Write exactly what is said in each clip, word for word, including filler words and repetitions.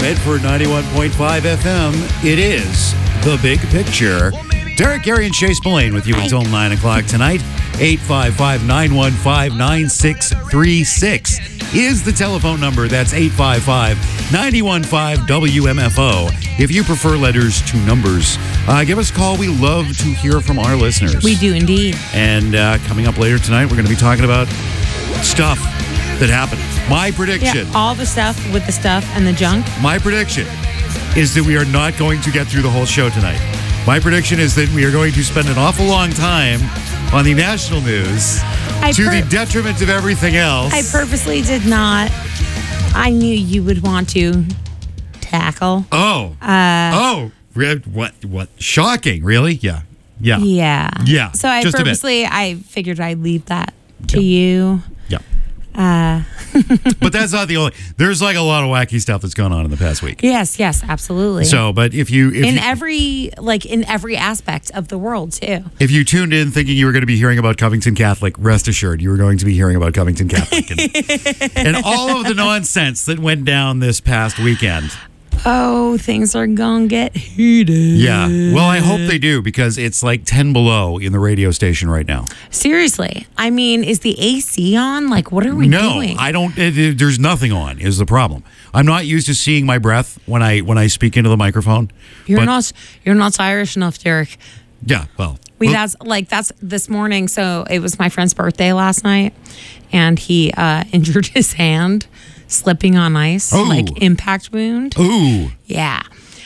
Medford ninety-one point five F M. It is The Big Picture. Derek, Gary, and Chase Mullane with you until nine o'clock tonight. eight five five, nine one five, nine six three six is the telephone number. That's eight five five, nine one five, W M F O. If you prefer letters to numbers, uh, give us a call. We love to hear from our listeners. We do indeed. And uh, coming up later tonight, we're going to be talking about stuff that happened. My prediction. Yeah, all the stuff with the stuff and the junk. My prediction is that we are not going to get through the whole show tonight. My prediction is that we are going to spend an awful long time on the national news I to per- the detriment of everything else. I purposely did not. I knew you would want to tackle. Oh. Uh, oh. Re- What? What? Shocking. Really? Yeah. Yeah. Yeah. Yeah. So I just a bit. purposely, I figured I'd leave that to Yeah. you. Yeah. Uh, But that's not the only. There's like a lot of wacky stuff that's gone on in the past week. yes, yes, absolutely. So, but if you if in you, every like in every aspect of the world too. if you tuned in thinking you were going to be hearing about Covington Catholic, rest assured you were going to be hearing about Covington Catholic and, and all of the nonsense that went down this past weekend. Oh, things are gonna get heated. Yeah. Well, I hope they do because it's like ten below in the radio station right now. Seriously, I mean, is the A C on? Like, what are we no, doing? I don't. It, it- there's nothing on. Is the problem? I'm not used to seeing my breath when I when I speak into the microphone. You're but- not. You're not Irish enough, Derek. Yeah. Well. We well, that's like that's this morning. So it was my friend's birthday last night, and he uh, injured his hand slipping on ice, Oh. like impact wound. Ooh. Yeah,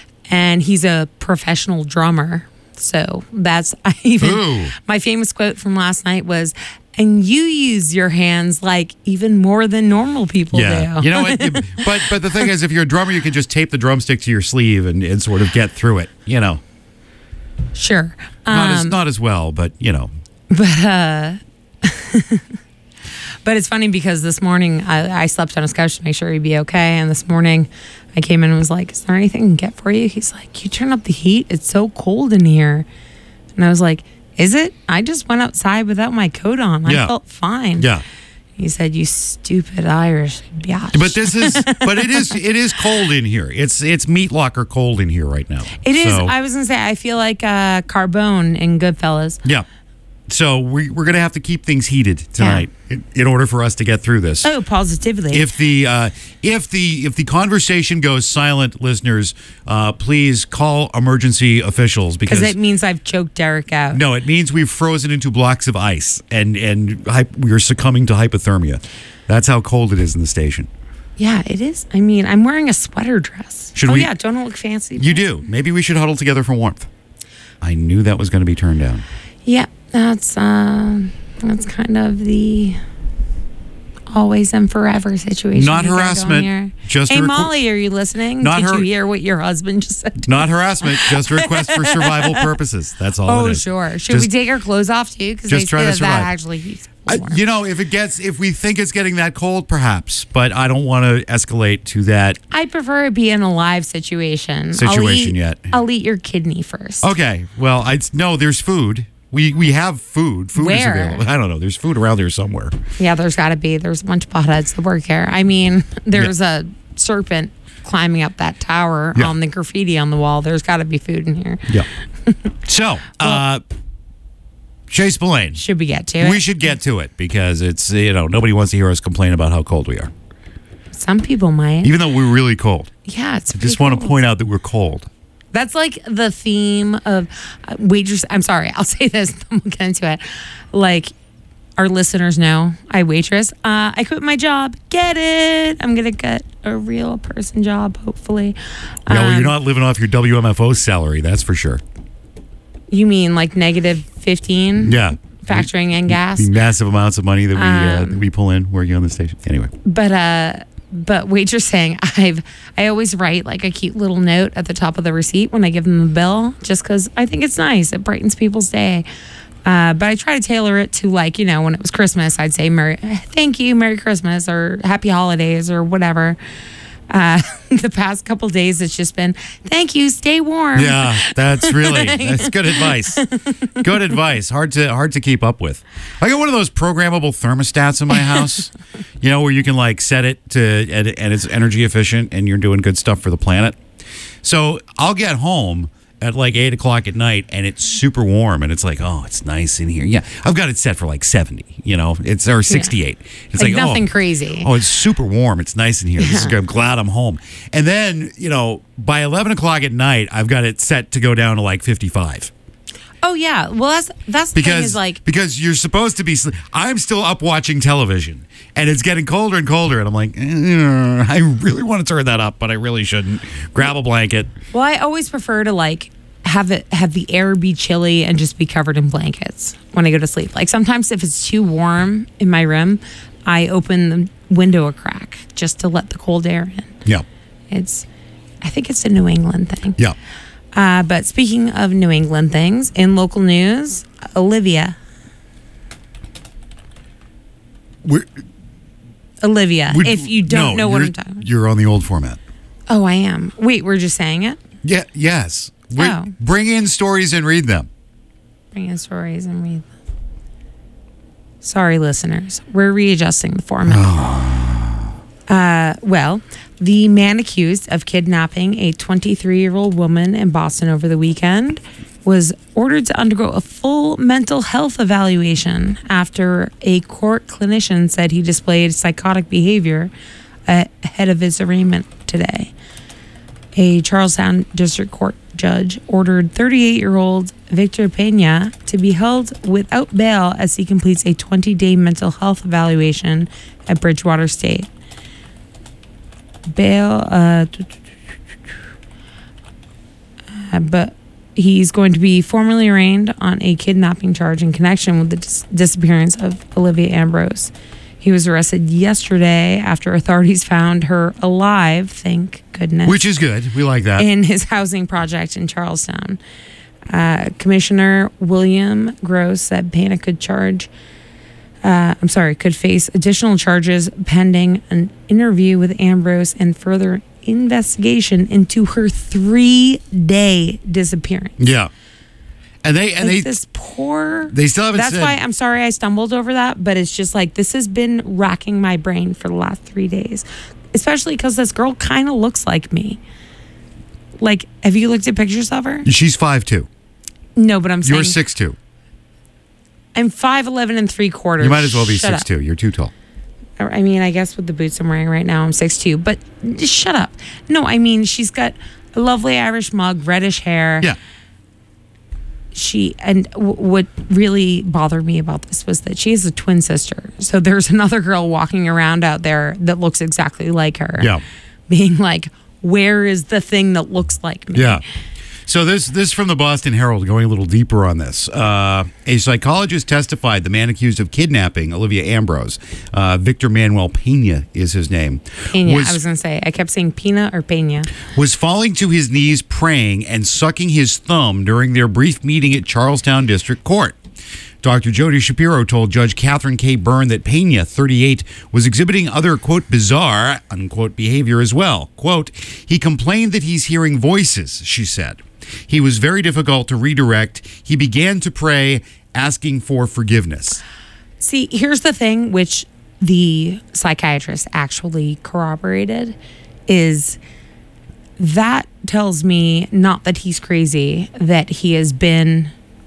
and he's a professional drummer. So that's I even Ooh. my famous quote from last night was, "And you use your hands like even more than normal people Yeah. do." You know what? You- but but the thing is, if you're a drummer, you can just tape the drumstick to your sleeve and, and sort of get through it. You know, Sure. not as Um, not as well, but you know. But uh, but it's funny because this morning I, I slept on his couch to make sure he'd be okay, and this morning I came in and was like, "Is there anything I can get for you?" He's like, "You turn up the heat. It's so cold in here," and I was like, "Is it? I just went outside without my coat on. I Yeah. felt fine." Yeah. He said, "You stupid Irish biatch." But this is but it is it is cold in here. It's it's meat locker cold in here right now. it is. So, I was gonna say I feel like uh, Carbone in Goodfellas. yeah. So we we're gonna have to keep things heated tonight in, in order for us to get through this. Oh, positively. If the uh, if the if the conversation goes silent, listeners, uh, please call emergency officials because because it means I've choked Derek out. no, it means we've frozen into blocks of ice and and hy- we are succumbing to hypothermia. That's how cold it is in the station. Yeah, it is. I mean, I'm wearing a sweater dress. Should oh, we- yeah, don't it look fancy? You do. Maybe we should huddle together for warmth. I knew that was going to be turned down. Yeah, that's uh, that's kind of the always and forever situation. Not we got going harassment, here. just hey, a requ- Molly, are you listening? Not Did her- you hear what your husband just said? Not harassment, just a request for survival purposes. That's all Oh, it is. sure. Should Just- we take our clothes off too? Because just they trying say to that, that survive. actually heats I, warm. you know, if it gets, if we think it's getting that cold, perhaps, but I don't want to escalate to that. I prefer it be an alive situation. Situation I'll eat, yet. I'll eat your kidney first. Okay, well, I no, there's food. We we have food. Food Where? is available. I don't know. There's food around here somewhere. Yeah, there's got to be. There's a bunch of potheads that work here. I mean, there's a serpent climbing up that tower Yeah. on the graffiti on the wall. There's got to be food in here. Yeah. So, uh, Chase Mullane, Should we get to it? we should get to it because it's you know nobody wants to hear us complain about how cold we are, Some people might. even though we're really cold. Yeah, it's. I just want to point out that we're cold. That's like the theme of uh, waitress. I'm sorry, I'll say this. Then we'll get into it. Like our listeners know, I waitress. Uh, I quit my job. Get it? I'm gonna get a real person job, hopefully. No, Um, you're not living off your W M F O salary. That's for sure. You mean like negative fifteen? Yeah. Factoring in gas. The massive amounts of money that we uh, Um, that we pull in working on the station. Anyway. But uh, but waitress saying I've I always write like a cute little note at the top of the receipt when I give them the bill, just because I think it's nice. It brightens people's day. Uh, but I try to tailor it to like you know when it was Christmas, I'd say Merry, thank you, Merry Christmas or Happy Holidays or whatever. Uh, the past couple days, it's just been, thank you, stay warm. Yeah, that's really that's good advice. Good advice. Hard to hard to keep up with. I got one of those programmable thermostats in my house. You know, where you can like set it to and, and it's energy efficient, and you're doing good stuff for the planet. So I'll get home at like eight o'clock at night, and it's super warm, and it's like, oh, it's nice in here. Yeah, I've got it set for like seventy. You know, it's or sixty-eight. Yeah. It's like, like nothing oh, crazy. Oh, it's super warm. It's nice in here. Yeah. This is, I'm glad I'm home. And then you know, by eleven o'clock at night, I've got it set to go down to like fifty-five. Oh yeah, well that's that's the because thing is like because you're supposed to be. I'm still up watching television, and it's getting colder and colder, and I'm like, eh, I really want to turn that up, but I really shouldn't. Grab a blanket. Well, I always prefer to like have it have the air be chilly and just be covered in blankets when I go to sleep. Like sometimes if it's too warm in my room, I open the window a crack just to let the cold air in. Yeah, it's. I think it's a New England thing. Yeah. Uh, but speaking of New England things, in local news, Olivia. We're, Olivia, we, if you don't no, know what I'm talking about. You're on the old format. Oh, I am. Wait, we're just saying it? Yeah. Yes. We, oh. Bring in stories and read them. Bring in stories and read them. Sorry, listeners. We're readjusting the format. uh, well, the man accused of kidnapping a twenty-three-year-old woman in Boston over the weekend was ordered to undergo a full mental health evaluation after a court clinician said he displayed psychotic behavior ahead of his arraignment today. A Charlestown District Court judge ordered thirty-eight-year-old Victor Pena to be held without bail as he completes a twenty-day mental health evaluation at Bridgewater State. Bail, uh, uh, but he's going to be formally arraigned on a kidnapping charge in connection with the dis- disappearance of Olivia Ambrose. He was arrested yesterday after authorities found her alive, thank goodness. Which is good. We like that. In his housing project in Charlestown. Uh, Commissioner William Gross said Pena could charge, uh, I'm sorry, could face additional charges pending an interview with Ambrose and further investigation into her three-day disappearance. Yeah. And they and like they this poor. They still haven't. That's said, why I'm sorry I stumbled over that, but it's just like this has been racking my brain for the last three days, especially because this girl kind of looks like me. Like, have you looked at pictures of her? She's five two. No, but I'm saying You're six two. I'm five eleven and three quarters. You might as well be Shut six two. You're too tall. I mean, I guess with the boots I'm wearing right now, I'm six two. But just shut up. No, I mean, she's got a lovely Irish mug, reddish hair. Yeah. She and w- what really bothered me about this was that she has a twin sister. So there's another girl walking around out there that looks exactly like her. Yeah. Being like, where is the thing that looks like me? Yeah. So this this from the Boston Herald, going a little deeper on this. Uh, a psychologist testified the man accused of kidnapping Olivia Ambrose, uh, Victor Manuel Pena is his name. Pena, was, I was going to say, I kept saying Pena or Pena. Was falling to his knees praying and sucking his thumb during their brief meeting at Charlestown District Court. Doctor Jody Shapiro told Judge Catherine K. Byrne that Pena, thirty-eight, was exhibiting other, quote, bizarre, unquote, behavior as well. Quote, he complained that he's hearing voices, she said. He was very difficult to redirect. He began to pray, asking for forgiveness. See, here's the thing, which the psychiatrist actually corroborated, is that tells me not that he's crazy, that he has been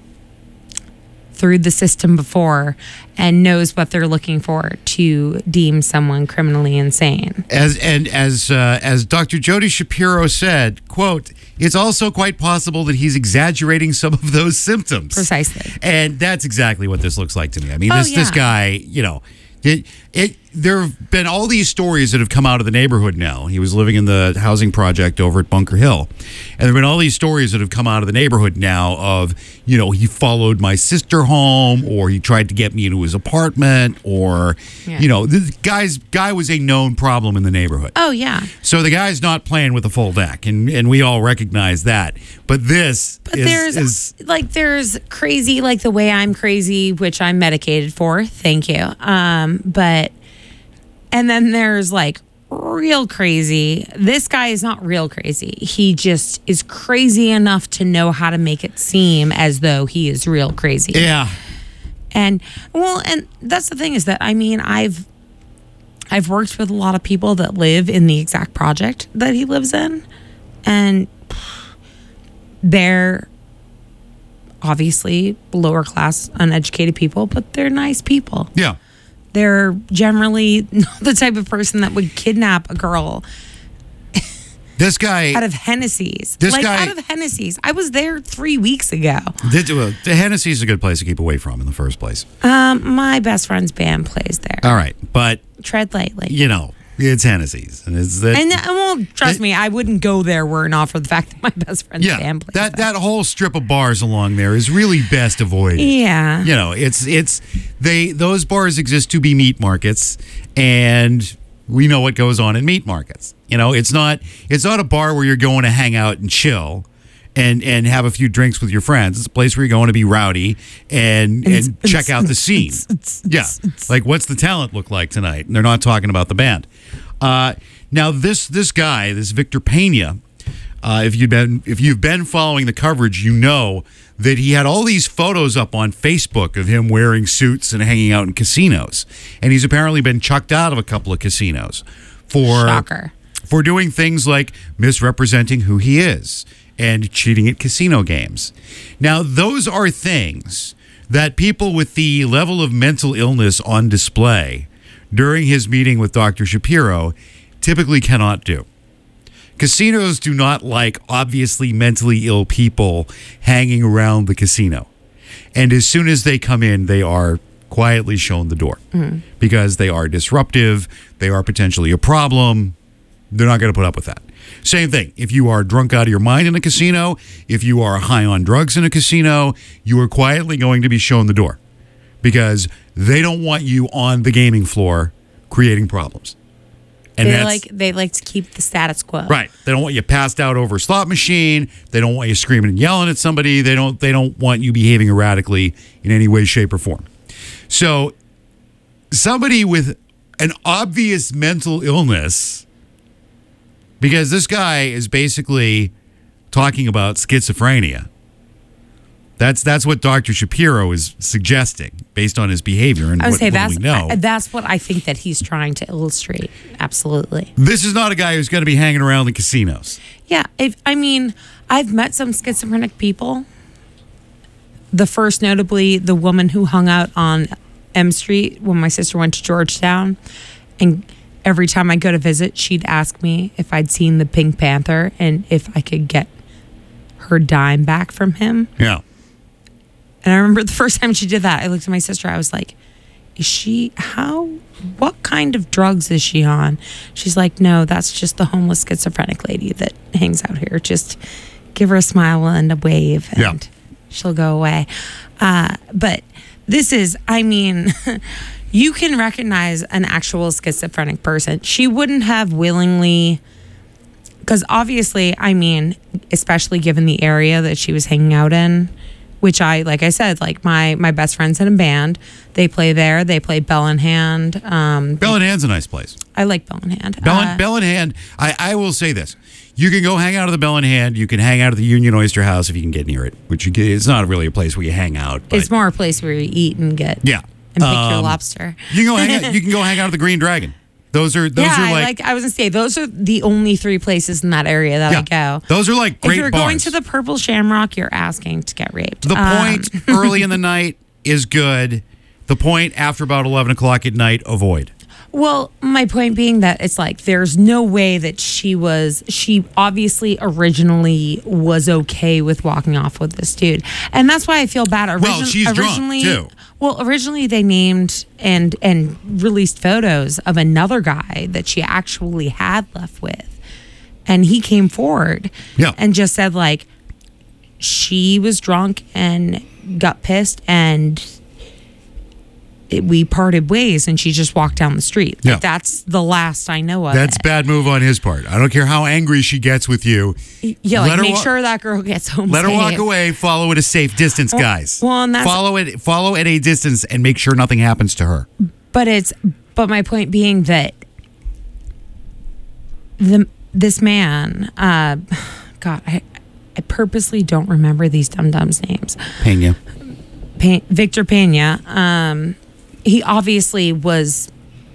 through the system before and knows what they're looking for to deem someone criminally insane. As and as uh, as Doctor Jody Shapiro said, quote, it's also quite possible that he's exaggerating some of those symptoms. Precisely. And that's exactly what this looks like to me. I mean, oh, this yeah. this guy, you know, it, it there have been all these stories that have come out of the neighborhood now. He was living in the housing project over at Bunker Hill. And there have been all these stories that have come out of the neighborhood now of, you know, he followed my sister home, or he tried to get me into his apartment, or, yeah. you know, this guy's guy was a known problem in the neighborhood. Oh, yeah. So the guy's not playing with a full deck, and, and we all recognize that. But this but is, there's, is... like, there's crazy, like the way I'm crazy, which I'm medicated for. Thank you. Um, but... And then there's like real crazy. This guy is not real crazy. He just is crazy enough to know how to make it seem as though he is real crazy. Yeah. And well, and that's the thing is that I mean, I've I've worked with a lot of people that live in the exact project that he lives in, and they're obviously lower class, uneducated people, but they're nice people. Yeah. They're generally not the type of person that would kidnap a girl This guy out of Hennessy's. This like guy- out of Hennessy's. I was there three weeks ago. This, well, the Hennessy's a good place to keep away from in the first place. Um, my best friend's band plays there. All right, but Tread lightly. you know, it's Hennessy's, and it's that. And, uh, well, trust That- me, I wouldn't go there were it not for the fact that my best friend's yeah, band plays that there. that whole strip of bars along there is really best avoided. Yeah. You know, it's it's they those bars exist to be meat markets, and we know what goes on in meat markets. You know, it's not it's not a bar where you're going to hang out and chill and and have a few drinks with your friends. It's a place where you're going to be rowdy and and check out the scene. Yeah, like what's the talent look like tonight? And they're not talking about the band. Uh, now this this guy, this Victor Pena, uh, if you've been if you've been following the coverage, you know that he had all these photos up on Facebook of him wearing suits and hanging out in casinos, and he's apparently been chucked out of a couple of casinos for Shocker. for doing things like misrepresenting who he is and cheating at casino games. Now, those are things that people with the level of mental illness on display during his meeting with Doctor Shapiro typically cannot do. Casinos do not like obviously mentally ill people hanging around the casino. And as soon as they come in, they are quietly shown the door mm. because they are disruptive, they are potentially a problem. They're not going to put up with that. Same thing. If you are drunk out of your mind in a casino, if you are high on drugs in a casino, you are quietly going to be shown the door because they don't want you on the gaming floor creating problems. And they that's, like they like to keep the status quo. Right. They don't want you passed out over a slot machine. They don't want you screaming and yelling at somebody. They don't they don't want you behaving erratically in any way, shape, or form. So somebody with an obvious mental illness, because this guy is basically talking about schizophrenia. That's that's what Doctor Shapiro is suggesting based on his behavior and I would what, say what that's we know. I- that's what I think that he's trying to illustrate. Absolutely. This is not a guy who's going to be hanging around the casinos. Yeah. If I mean, I've met some schizophrenic people. The first, notably, the woman who hung out on M Street when my sister went to Georgetown, and every time I go to visit, she'd ask me if I'd seen the Pink Panther and if I could get her dime back from him. Yeah. And I remember the first time she did that, I looked at my sister. I was like, is she, how, what kind of drugs is she on? She's like, no, that's just the homeless schizophrenic lady that hangs out here. Just give her a smile and a wave and Yeah. she'll go away. Uh, but this is, I mean, you can recognize an actual schizophrenic person. She wouldn't have willingly, because obviously, I mean, especially given the area that she was hanging out in, which I, like I said, like my my best friend's in a band. They play there. They play Bell in Hand. Um, Bell in Hand's a nice place. I like Bell in Hand. Bell in, Uh, Bell in Hand, I, I will say this. You can go hang out at the Bell in Hand. You can hang out at the Union Oyster House if you can get near it, which you get, it's not really a place where you hang out. But it's more a place where you eat and get yeah. and pick your Um, lobster. You can go hang out, you can go hang out at the Green Dragon. Those are those yeah, are I like, like. I was gonna say those are the only three places in that area that yeah, I go. those are like great if you're bars. going to the Purple Shamrock, you're asking to get raped. The Um, point early in the night is good. The point after about eleven o'clock at night, avoid. Well, my point being that it's like there's no way that she was, she obviously originally was okay with walking off with this dude. And that's why I feel bad. Origin- Well, she's drunk, originally, too. Well, originally they named and and released photos of another guy that she actually had left with. And he came forward Yeah. and just said like she was drunk and got pissed and it, we parted ways and she just walked down the street. Like, Yeah. that's the last I know of That's it. bad move on his part. I don't care how angry she gets with you. Yeah, like Let her make wa- sure that girl gets home Let her safe. walk away. Follow at a safe distance, guys. well, and that's- follow it. Follow at a distance and make sure nothing happens to her. But it's but my point being that the this man, uh, God, I, I purposely don't remember these dum dums names. Pena. Pe- Victor Pena. Um, he obviously was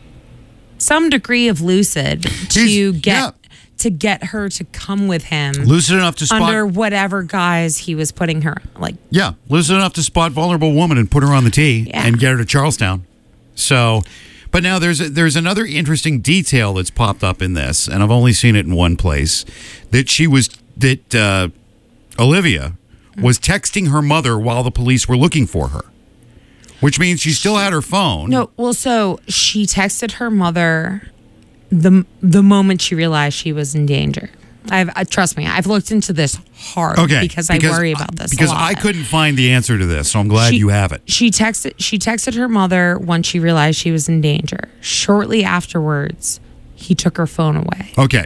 some degree of lucid to He's- get yeah. to get her to come with him Lucid enough to spot. under whatever guise he was putting her. Like, Yeah, lucid enough to spot vulnerable woman and put her on the tee Yeah. and get her to Charlestown. So, but now there's a, there's another interesting detail that's popped up in this, and I've only seen it in one place. That she was that uh, Olivia was texting her mother while the police were looking for her, which means she still had her phone. no, well, so she texted her mother the the moment she realized she was in danger. I've uh, trust me, I've looked into this hard Okay, because, I worry about this a because lot. I couldn't find the answer to this, so I'm glad She- you have it. She texted she texted her mother once she realized she was in danger. Shortly afterwards, he took her phone away. Okay,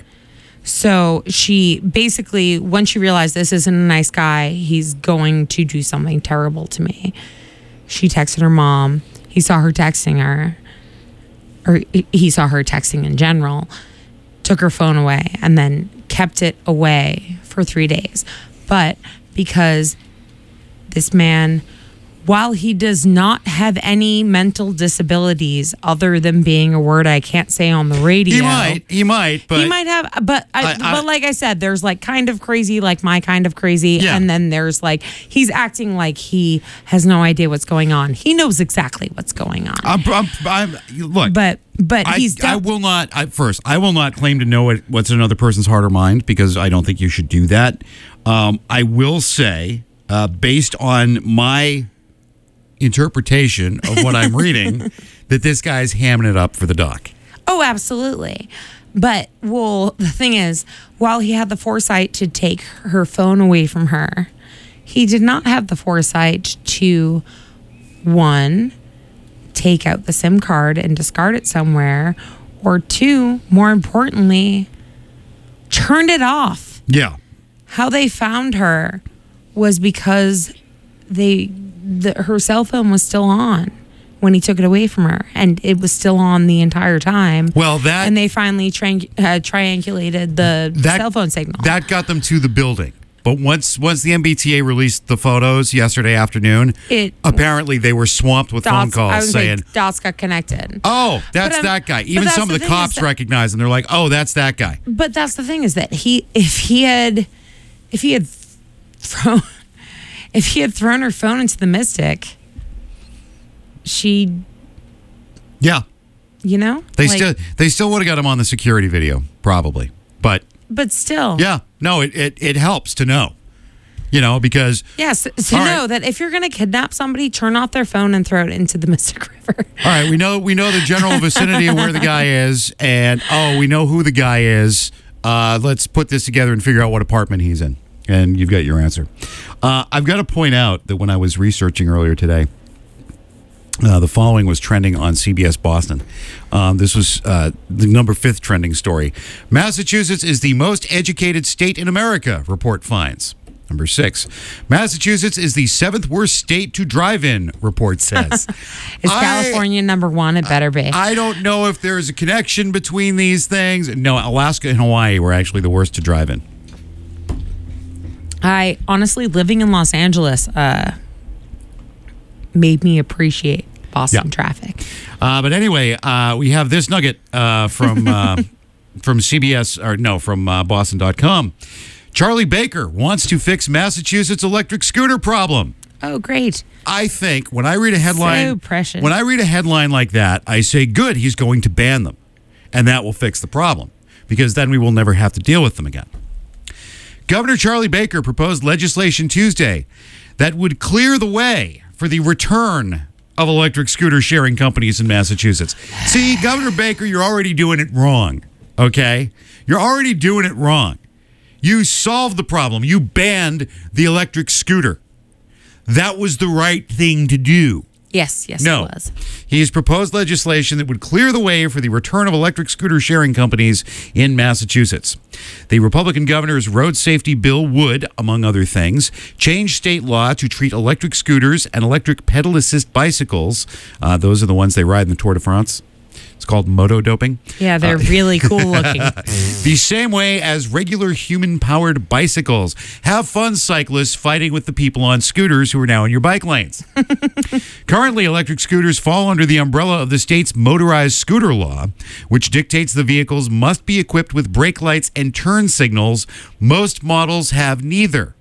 So she basically, when she realized this isn't a nice guy, he's going to do something terrible to me, she texted her mom. He saw her texting her, or he saw her texting in general, took her phone away, and then kept it away for three days. But because this man, while he does not have any mental disabilities other than being a word I can't say on the radio, he might, he might, but he might have, but I, I- I- but like I said, there's like kind of crazy, like my kind of crazy, Yeah. and then there's like he's acting like he has no idea what's going on. He knows exactly what's going on, I'm, I'm, I'm look. but but I, he's I def- will not. I, first, I will not claim to know what, what's in another person's heart or mind because I don't think you should do that. Um, I will say, uh, based on my interpretation of what I'm reading, that this guy's hamming it up for the doc. Oh, absolutely. But, well, the thing is, while he had the foresight to take her phone away from her, he did not have the foresight to, one, take out the SIM card and discard it somewhere, or two, more importantly, turned it off. Yeah. How they found her was because they the, her cell phone was still on when he took it away from her, and it was still on the entire time. Well, that and they finally triang- uh, triangulated the that, cell phone signal. That got them to the building. But once once the M B T A released the photos yesterday afternoon, It- apparently they were swamped with phone Dots, I calls was saying, like, dots got connected. "Oh, that's I'm- that guy." but Even that's some the of the thing is cops that- recognize him. They're like, "Oh, that's that guy." But that's the thing is that he, if he had, if he had thrown, if he had thrown her phone into the Mystic, she, Yeah. you know, They like- still they still would have got him on the security video, probably. But but still, yeah, no, it, it, it helps to know. You know, because Yes, to All right. know that if you're going to kidnap somebody, turn off their phone and throw it into the Mystic River. all right, we know we know the general vicinity of where the guy is, and oh, we know who the guy is. Uh, let's put this together and figure out what apartment he's in, and you've got your answer. Uh, I've got to point out that when I was researching earlier today, Uh, the following was trending on C B S Boston. Um, this was uh, the number fifth trending story. Massachusetts is the most educated state in America, report finds. Number six, Massachusetts is the seventh worst state to drive in, report says. Is I- California number one? It better be. I don't know if there's a connection between these things. No, Alaska and Hawaii were actually the worst to drive in. I honestly, living in Los Angeles uh, made me appreciate Boston Yeah. traffic. Uh, but anyway, uh, we have this nugget uh, from uh, from C B S, or no, from uh, Boston dot com. Charlie Baker wants to fix Massachusetts electric scooter problem. Oh, great. I think when I read a headline, So precious. when I read a headline like that, I say, good, he's going to ban them. And that will fix the problem because then we will never have to deal with them again. Governor Charlie Baker proposed legislation Tuesday that would clear the way for the return of electric scooter sharing companies in Massachusetts. See, Governor Baker, you're already doing it wrong, okay? You're already doing it wrong. You solved the problem. You banned the electric scooter. That was the right thing to do. Yes, yes, No. it was. He has proposed legislation that would clear the way for the return of electric scooter sharing companies in Massachusetts. The Republican governor's road safety bill would, among other things, change state law to treat electric scooters and electric pedal assist bicycles, uh, those are the ones they ride in the Tour de France. It's called moto doping. Yeah, they're really cool looking. The same way as regular human-powered bicycles. Have fun, cyclists, fighting with the people on scooters who are now in your bike lanes. Currently, electric scooters fall under the umbrella of the state's motorized scooter law, which dictates the vehicles must be equipped with brake lights and turn signals. Most models have neither.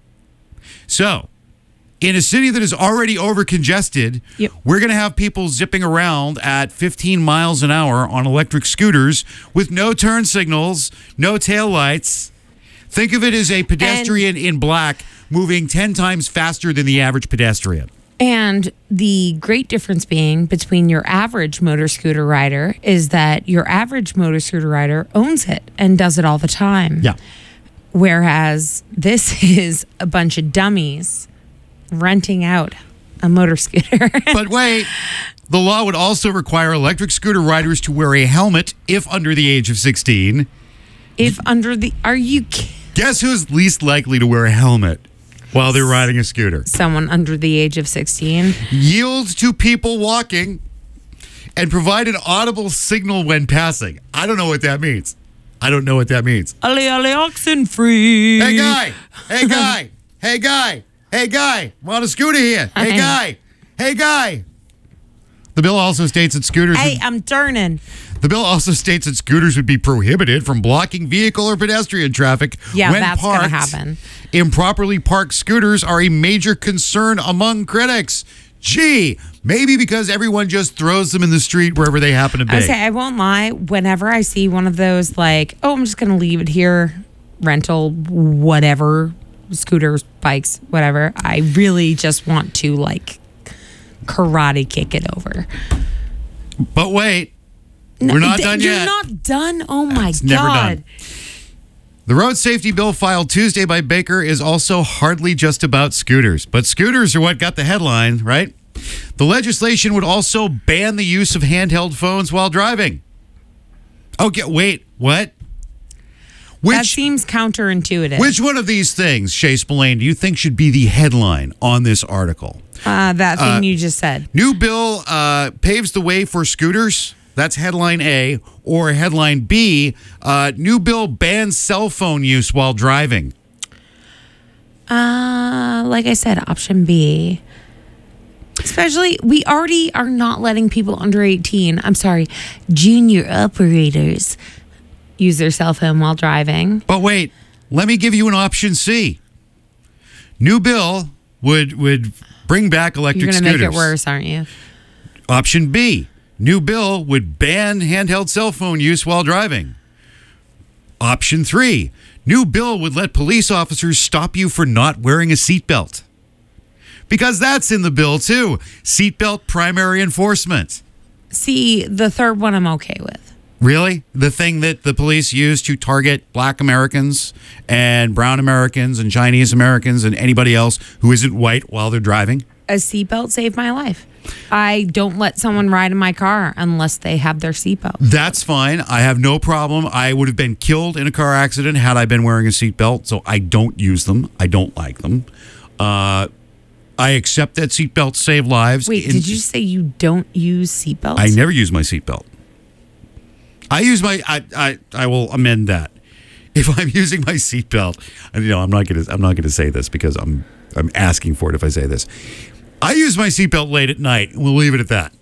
So, in a city that is already over-congested, yep. we're going to have people zipping around at fifteen miles an hour on electric scooters with no turn signals, no taillights. Think of it as a pedestrian and, in black moving ten times faster than the average pedestrian. And the great difference being between your average motor scooter rider is that your average motor scooter rider owns it and does it all the time. Yeah. Whereas this is a bunch of dummies renting out a motor scooter. But wait, the law would also require electric scooter riders to wear a helmet if under the age of sixteen. If under the... Are you kidding? Guess who's least likely to wear a helmet while they're riding a scooter? Someone under the age of sixteen. Yield to people walking and provide an audible signal when passing. I don't know what that means. I don't know what that means. Ale ale oxen free. Hey, guy. Hey, guy. Hey, guy. Hey, guy. I'm on a scooter here. Hey, guy. Hey, guy. The bill also states that scooters... Hey, would, I'm turning. The bill also states that scooters would be prohibited from blocking vehicle or pedestrian traffic yeah, when that's parked. going to happen. Improperly parked scooters are a major concern among critics. Gee, maybe because everyone just throws them in the street wherever they happen to be. I say, I won't lie. Whenever I see one of those, like, oh, I'm just going to leave it here, rental, whatever, scooters, bikes, whatever, I really just want to, like, karate kick it over. But wait, no, we're not th- done you're yet. You're not done? Oh, my it's God. Never done. The road safety bill filed Tuesday by Baker is also hardly just about scooters. But scooters are what got the headline, right? The legislation would also ban the use of handheld phones while driving. Okay, wait, what? Which, that seems counterintuitive. Which one of these things, Shay Spillane, do you think should be the headline on this article? Uh, that thing uh, you just said. New bill uh, paves the way for scooters. That's headline A. Or headline B, uh, new bill bans cell phone use while driving. Uh, like I said, option B. Especially, we already are not letting people under eighteen, I'm sorry, junior operators use their cell phone while driving. But wait, let me give you an option C. New bill would would bring back electric scooters. You're going to make it worse, aren't you? Option B. New bill would ban handheld cell phone use while driving. Option three. New bill would let police officers stop you for not wearing a seatbelt. Because that's in the bill, too. Seatbelt primary enforcement. See, the third one I'm okay with. Really? The thing that the police use to target black Americans and brown Americans and Chinese Americans and anybody else who isn't white while they're driving? A seatbelt saved my life. I don't let someone ride in my car unless they have their seatbelt. That's fine. I have no problem. I would have been killed in a car accident had I been wearing a seatbelt, so I don't use them. I don't like them. Uh, I accept that seatbelts save lives. Wait, in- did you say you don't use seatbelts? I never use my seatbelt. I use my. I, I I will amend that. If I'm using my seatbelt, and you know, I'm not gonna. I'm not gonna say this because I'm. I'm asking for it if I say this. I use my seatbelt late at night. We'll leave it at that.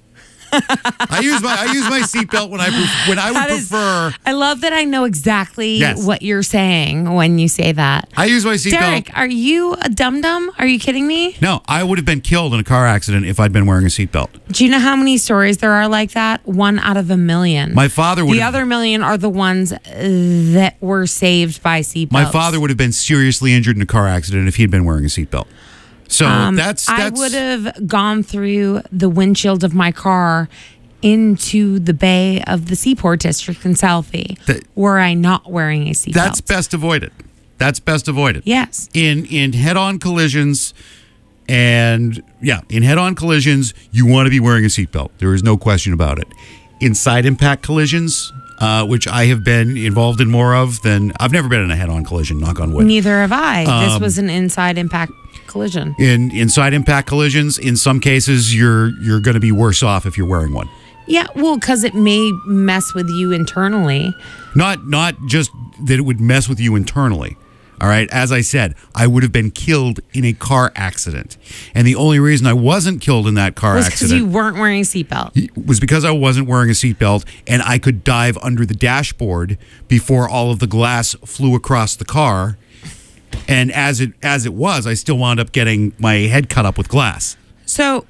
I use my. I use my seatbelt when I pref- when I would That is- prefer. I love that I know exactly Yes. what you're saying when you say that. I use my seatbelt. Derek, are you a dum-dum? Are you kidding me? No, I would have been killed in a car accident if I'd been wearing a seatbelt. Do you know how many stories there are like that? One out of a million. My father would. The have, other million are the ones uh, that were saved by seatbelts. My father would have been seriously injured in a car accident if he had been wearing a seatbelt. So Um, that's, that's. I would have gone through the windshield of my car into the bay of the Seaport District in Southie, That- were I not wearing a seatbelt. That's best avoided. That's best avoided. Yes. In in head-on collisions, and yeah, in head-on collisions, you want to be wearing a seatbelt. There is no question about it. In side impact collisions, uh, which I have been involved in more of than I've never been in a head-on collision. Knock on wood. Neither have I. this Um, was an inside impact collision. In in side impact collisions, in some cases, you're you're going to be worse off if you're wearing one. Yeah, well, because it may mess with you internally. Not not just that it would mess with you internally. All right. As I said, I would have been killed in a car accident. And the only reason I wasn't killed in that car Was because accident you weren't wearing a seatbelt. was because I wasn't wearing a seatbelt and I could dive under the dashboard before all of the glass flew across the car. And as it as it was, I still wound up getting my head cut up with glass. So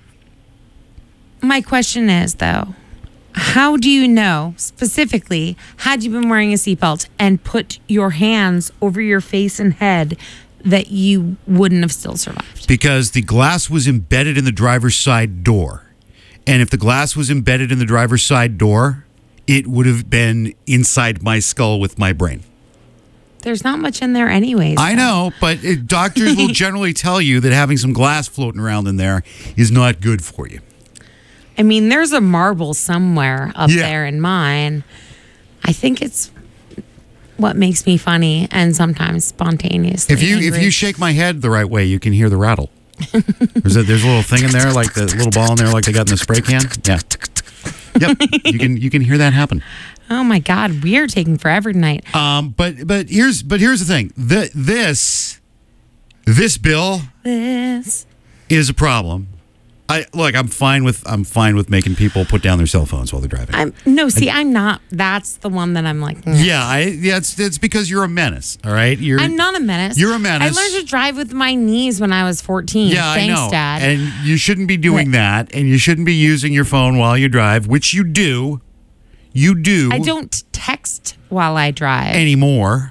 my question is, though, how do you know specifically, had you been wearing a seatbelt and put your hands over your face and head, that you wouldn't have still survived? Because the glass was embedded in the driver's side door. And if the glass was embedded in the driver's side door, it would have been inside my skull with my brain. There's not much in there anyways. I know, but it, doctors will generally tell you that having some glass floating around in there is not good for you. I mean, there's a marble somewhere up Yeah. there in mine. I think it's what makes me funny and sometimes spontaneously If you angry. if you shake my head the right way, you can hear the rattle. There's a, there's a little thing in there, like the little ball in there, like they got in the spray can. Yeah. Yep. You can you can hear that happen. Oh my God, we are taking forever tonight. Um, but but here's but here's the thing. The, this this bill This. is a problem. I look. I'm fine with I'm fine with making people put down their cell phones while they're driving. I'm no, see, I'm not. That's the one that I'm like. mm. yeah, I yeah. It's it's because you're a menace. All right, you're. I'm not a menace. You're a menace. I learned to drive with my knees when I was fourteen. Yeah, Thanks, I know. Dad. And you shouldn't be doing But- that, and you shouldn't be using your phone while you drive, which you do. You do. I don't text while I drive. anymore.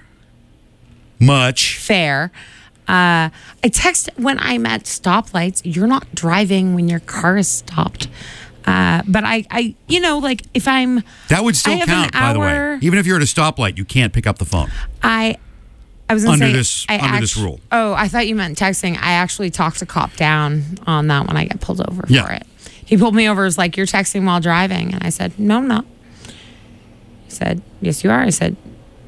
Much. Fair. Uh, I text when I'm at stoplights. You're not driving when your car is stopped. Uh, but I, I, you know, like if I'm, That would still I have an count, by the way. hour- Even if you're at a stoplight, you can't pick up the phone. I, I was gonna Under say, this- I under this rule. Oh, I thought you meant texting. I actually talked a cop down on that when I got pulled over Yeah. for it. He pulled me over. Was like, "You're texting while driving," and I said, "No, I'm not." He said, "Yes, you are." I said,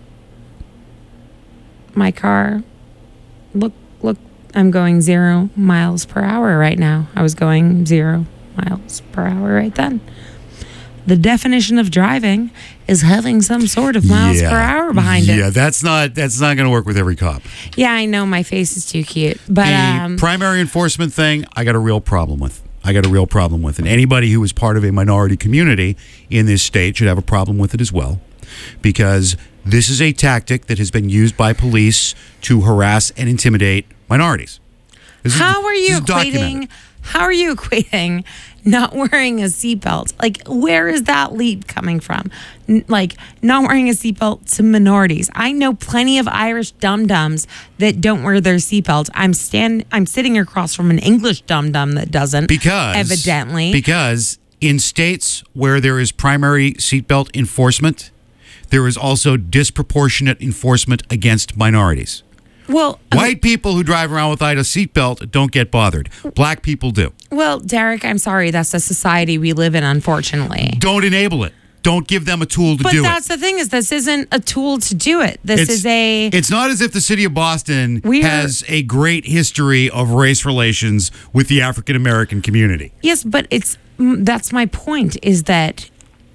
"My car, look, look, I'm going zero miles per hour right now." I was going zero miles per hour right then. The definition of driving is having some sort of miles Yeah. per hour behind Yeah, it. that's not that's not going to work with every cop. Yeah, I know my face is too cute, but The um, primary enforcement thing, I got a real problem with. I got a real problem with. And anybody who is part of a minority community in this state should have a problem with it as well. Because this is a tactic that has been used by police to harass and intimidate minorities. This is- how are this you is documented. equating? How are you equating not wearing a seatbelt? Like, where is that leap coming from? N- like, not wearing a seatbelt to minorities. I know plenty of Irish dum dums that don't wear their seatbelt. I'm stand. I'm sitting across from an English dum dum that doesn't. Because evidently, because in states where there is primary seatbelt enforcement, there is also disproportionate enforcement against minorities. well, um, White people who drive around without a seatbelt don't get bothered. Black people do. well, Derek, I'm sorry. That's the society we live in, unfortunately. Don't enable it. Don't give them a tool to But do that's it. the thing is, this isn't a tool to do it. This It's, is a. it's not as if the city of Boston We are- has a great history of race relations with the African American community. Yes, but it's mm, that's my point is that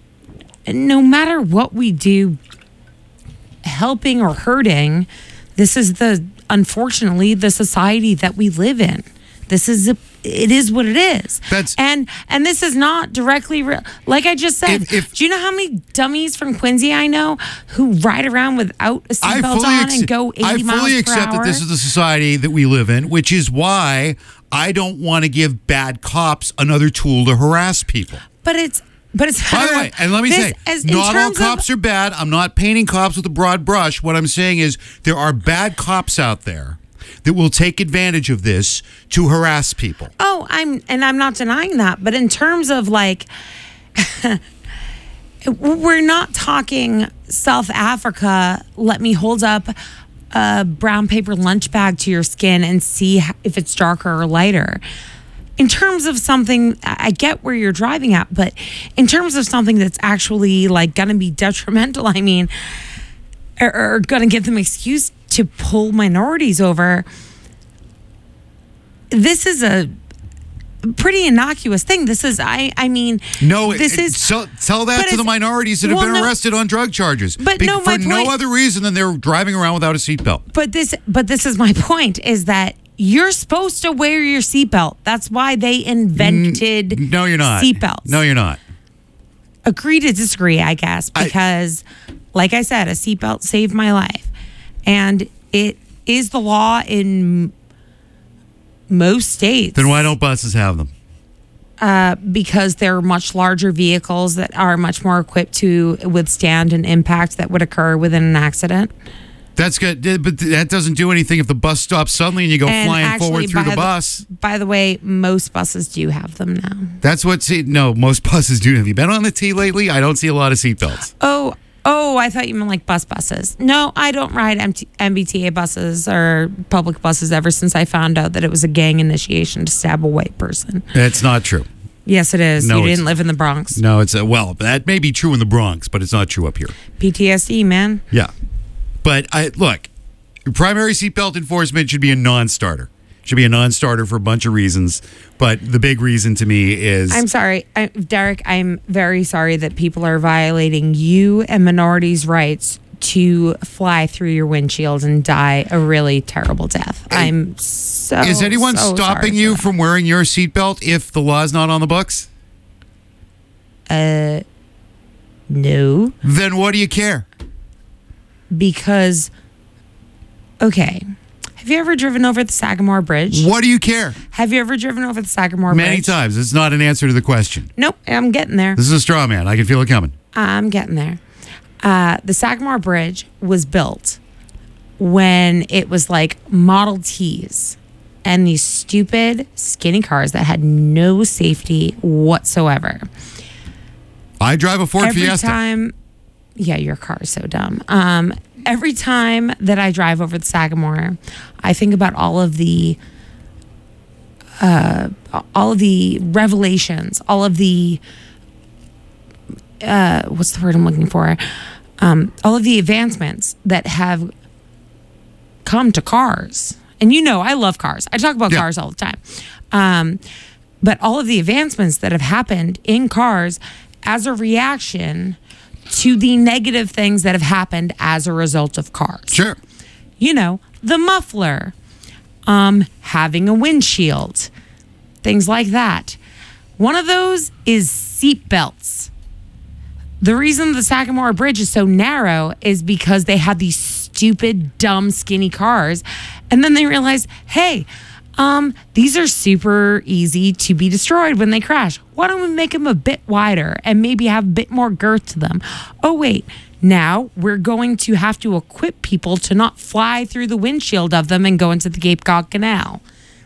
no matter what we do, helping or hurting, this is the unfortunately the society that we live in. This is a, it is what it is. That's- and and this is not directly re- like I just said. If- if- do you know how many dummies from Quincy I know who ride around without a I seatbelt fully, on accept- and go eighty I miles fully per accept hour? that this is the society that we live in, which is why I don't want to give bad cops another tool to harass people. but it's but it's By the way, and let me this, say, as, in not all terms of- cops are bad. I'm not painting cops with a broad brush. What I'm saying is there are bad cops out there that will take advantage of this to harass people. Oh, I'm and I'm not denying that, but in terms of like we're not talking South Africa, let me hold up a brown paper lunch bag to your skin and see if it's darker or lighter. In terms of something, I get where you're driving at, but in terms of something that's actually like going to be detrimental, I mean, or, or going to give them excuse to pull minorities over, this is a pretty innocuous thing. This is, I I mean, No, this it- is. so, tell that but to the it's- minorities that have well, been no- arrested on drug charges. But Be- no, for my no point- other reason than they're driving around without a seatbelt. But this, but this is my point: is that you're supposed to wear your seatbelt. That's why they invented. No, you're not. Seatbelts. No, you're not. Agree to disagree, I guess, I- because, like I said, a seatbelt saved my life, and it is the law in m- most states. Then why don't buses have them? Uh, because they're much larger vehicles that are much more equipped to withstand an impact that would occur within an accident. That's good, but that doesn't do anything if the bus stops suddenly and you go And flying actually, forward through by the bus. By the way, most buses do have them now. That's what. See, no, most buses do. Have you been on the T lately? I don't see a lot of seatbelts. Oh, oh, I thought you meant like bus buses. No, I don't ride M T- M B T A buses or public buses ever since I found out that it was a gang initiation to stab a white person. That's not true. Yes, it is. No, you it's- didn't live in the Bronx. No, it's a, well, that may be true in the Bronx, but it's not true up here. P T S D, man. Yeah, but I look. Primary seatbelt enforcement should be a non-starter. Should be a non-starter for a bunch of reasons, but the big reason to me is I'm sorry, I, Derek. I'm very sorry that people are violating you and minorities' rights to fly through your windshield and die a really terrible death. I'm so. Is anyone so stopping sorry you for that. from wearing your seatbelt if the law's not on the books? Uh, no, Then what do you care? because okay. Have you ever driven over the Sagamore Bridge? What do you care? Have you ever driven over the Sagamore Many Bridge? times. It's not an answer to the question. Nope, I'm getting there. This is a straw man. I can feel it coming. I'm getting there. Uh, the Sagamore Bridge was built when it was like Model Ts and these stupid, skinny cars that had no safety whatsoever. I drive a Ford Every Fiesta. time, yeah, your car is so dumb. Um, every time that I drive over the Sagamore, I think about all of the, uh, all of the revelations, all of the, uh, what's the word I'm looking for? Um, all of the advancements that have come to cars. And you know, I love cars. I talk about Yeah. cars all the time. Um, but all of the advancements that have happened in cars as a reaction to the negative things that have happened as a result of cars. Sure. You know, the muffler, um, having a windshield, things like that. One of those is seat belts. The reason the Sagamore Bridge is so narrow is because they had these stupid, dumb, skinny cars. And then they realized, hey, um, these are super easy to be destroyed when they crash. Why don't we make them a bit wider and maybe have a bit more girth to them? Oh, wait, now we're going to have to equip people to not fly through the windshield of them and go into the Cape Cod Canal.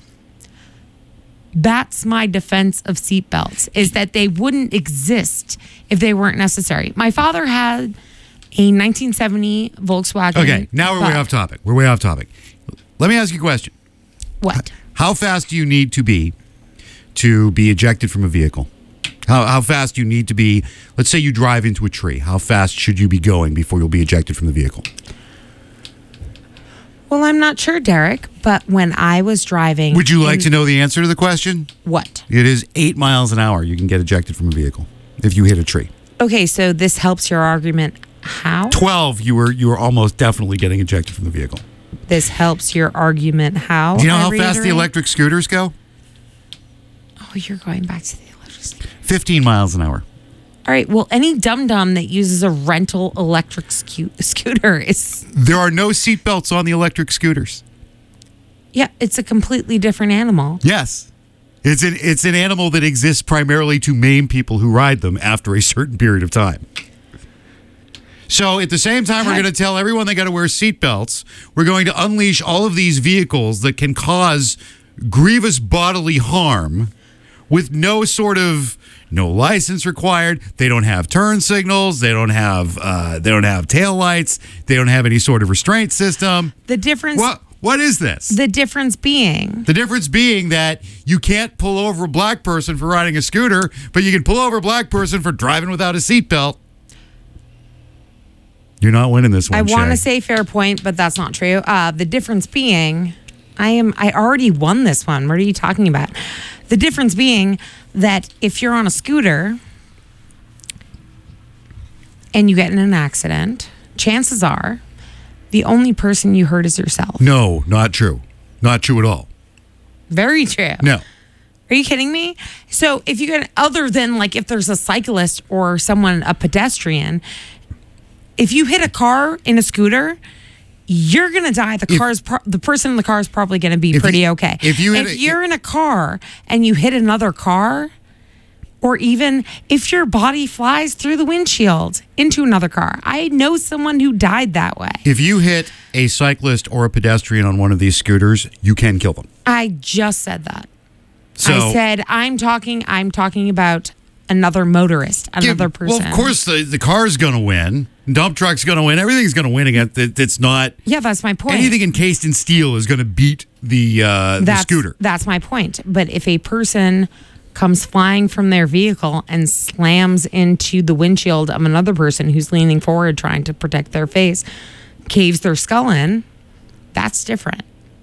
That's my defense of seatbelts, is that they wouldn't exist if they weren't necessary. My father had a nineteen seventy Volkswagen. Okay, now we're way Bug. off topic. We're way off topic. Let me ask you a question. What? How fast do you need to be to be ejected from a vehicle? How, how fast do you need to be? Let's say you drive into a tree. How fast should you be going before you'll be ejected from the vehicle? Well, I'm not sure, Derek, but when I was driving. Would you like in- to know the answer to the question? What? It is eight miles an hour. You can get ejected from a vehicle if you hit a tree. Okay, so this helps your argument. How? Twelve, you were you were almost definitely getting ejected from the vehicle. This helps your argument. How? Do you know I how fast the reiterate? electric scooters go? Oh, you're going back to the electric. Fifteen miles an hour. All right. Well, any dum dum that uses a rental electric sco- scooter is There are no seatbelts on the electric scooters. yeah, it's a completely different animal. Yes. It's an it's an animal that exists primarily to maim people who ride them after a certain period of time. So at the same time, we're Okay. going to tell everyone they got to wear seatbelts. We're going to unleash all of these vehicles that can cause grievous bodily harm with no sort of no license required. They don't have turn signals. They don't have uh, they don't have tail lights. They don't have any sort of restraint system. The difference. What what is this? The difference being. The difference being that you can't pull over a black person for riding a scooter, but you can pull over a black person for driving without a seatbelt. You're not winning this one. I want to Shay. say fair point, but that's not true. Uh, the difference being, I am. I already won this one. What are you talking about? The difference being that if you're on a scooter and you get in an accident, chances are the only person you hurt is yourself. No, not true. Not true at all. Very true. No. Are you kidding me? So if you get, other than like if there's a cyclist or someone, a pedestrian, if you hit a car in a scooter, you're gonna die. The If- car's pro- the person in the car is probably gonna be If pretty you- okay. if you hit if a- you're in a car and you hit another car, or even if your body flies through the windshield into another car, I know someone who died that way. If you hit a cyclist or a pedestrian on one of these scooters, you can kill them. I just said that. So I said I'm talking. I'm talking about another motorist, another Yeah, person. Well, of course, the, the car's going to win. Dump truck's going to win. Everything's going to win against it. It's not Yeah, that's my point. anything encased in steel is going to beat the uh, the that's, scooter. That's my point. But if a person comes flying from their vehicle and slams into the windshield of another person who's leaning forward trying to protect their face, caves their skull in, that's different.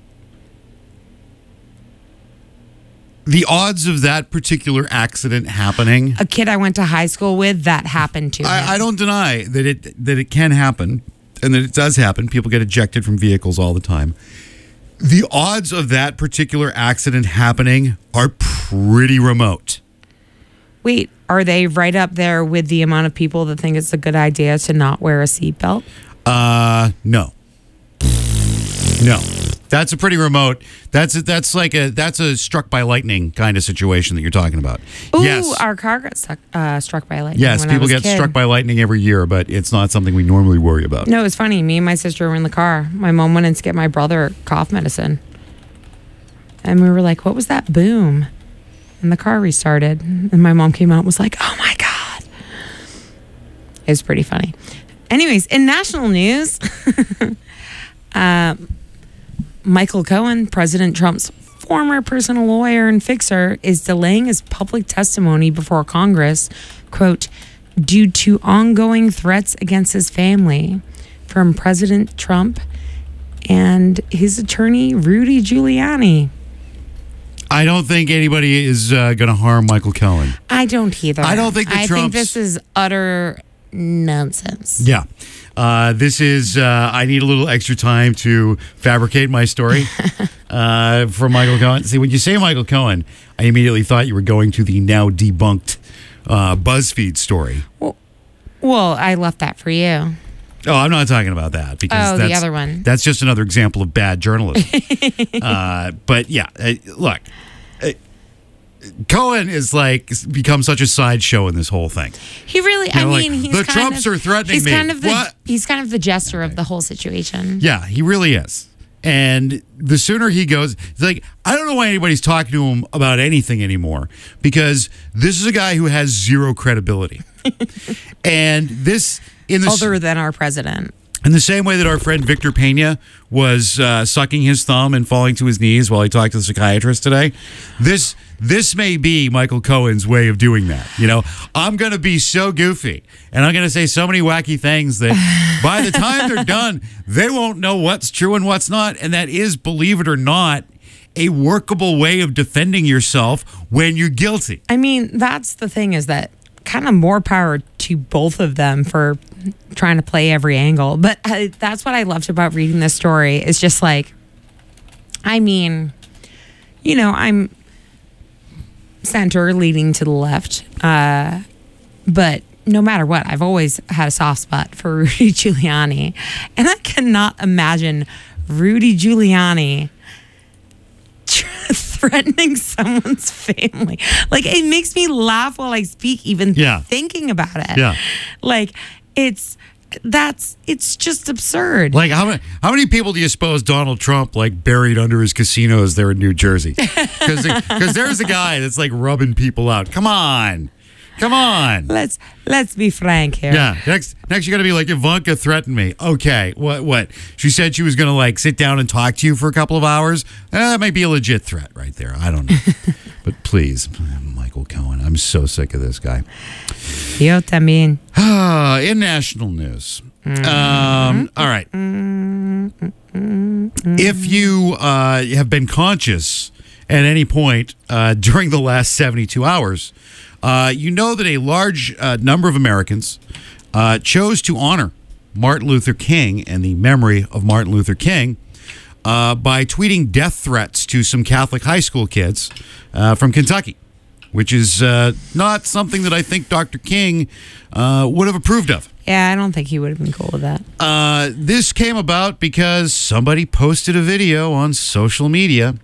The odds of that particular accident happening, A kid I went to high school with, that happened to him. I, I don't deny that it that it can happen and that it does happen. People get ejected from vehicles all the time. The odds of that particular accident happening are pretty remote. Wait, are they right up there with the amount of people that think it's a good idea to not wear a seatbelt? Uh, no, no. That's a pretty remote. That's a, that's like a that's a struck by lightning kind of situation that you're talking about. Ooh, yes, our car got stuck, uh, struck by lightning. yes. when I People was a get kid. struck by lightning every year, but it's not something we normally worry about. No, it's funny. Me and my sister were in the car. My mom went in to get my brother cough medicine. And we were like, what was that boom? And the car restarted. And my mom came out and was like, oh my God. It was pretty funny. Anyways, in national news, um, Michael Cohen, President Trump's former personal lawyer and fixer, is delaying his public testimony before Congress, quote, due to ongoing threats against his family from President Trump and his attorney, Rudy Giuliani. I don't think anybody is uh, going to harm Michael Cohen. I don't either. I don't think the I Trumps- think this is utter nonsense. Yeah. Uh, this is, uh, I need a little extra time to fabricate my story uh, from Michael Cohen. See, when you say Michael Cohen, I immediately thought you were going to the now debunked uh, BuzzFeed story. Well, well, I left that for you. Oh, I'm not talking about that because Oh, the that's, other one. That's just another example of bad journalism. uh, but yeah, uh, look, uh, Cohen is like become such a sideshow in this whole thing. He really, You I know, like, mean, he's the kind Trumps of, are threatening he's me. Kind of the, What? He's kind of the jester of the whole situation. Yeah, he really is. And the sooner he goes, it's like, I don't know why anybody's talking to him about anything anymore because this is a guy who has zero credibility. And this, in the Other than our president. In the same way that our friend Victor Pena was uh, sucking his thumb and falling to his knees while he talked to the psychiatrist today, this this may be Michael Cohen's way of doing that. You know, I'm going to be so goofy and I'm going to say so many wacky things that by the time they're done, they won't know what's true and what's not. And that is, believe it or not, a workable way of defending yourself when you're guilty. I mean, that's the thing is that kind of more power to both of them for trying to play every angle. But I, that's what I loved about reading this story. It's just like, I mean, you know, I'm center leaning to the left. Uh, but no matter what, I've always had a soft spot for Rudy Giuliani. And I cannot imagine Rudy Giuliani threatening someone's family. Like, it makes me laugh while I speak, even Yeah. thinking about it. Yeah. Like, it's that's it's just absurd. Like, how many, how many people do you suppose Donald Trump, like, buried under his casinos there in New Jersey? Because there's a guy that's, like, rubbing people out. Come on. Come on. let's let's be frank here. Yeah. Next, next you're gonna be like, Ivanka threatened me. Okay. What? What? She said she was gonna like sit down and talk to you for a couple of hours. Eh, that might be a legit threat right there. I don't know. But please, Michael Cohen, I'm so sick of this guy. Yo también. In national news. Um, all right. If you uh, have been conscious at any point uh, during the last seventy-two hours, uh, you know that a large uh, number of Americans uh, chose to honor Martin Luther King and the memory of Martin Luther King uh, by tweeting death threats to some Catholic high school kids uh, from Kentucky, which is uh, not something that I think Doctor King uh, would have approved of. Yeah, I don't think he would have been cool with that. Uh, this came about because somebody posted a video on social media.